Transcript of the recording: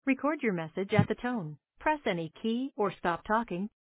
Record your message at the tone. Press any key or stop talking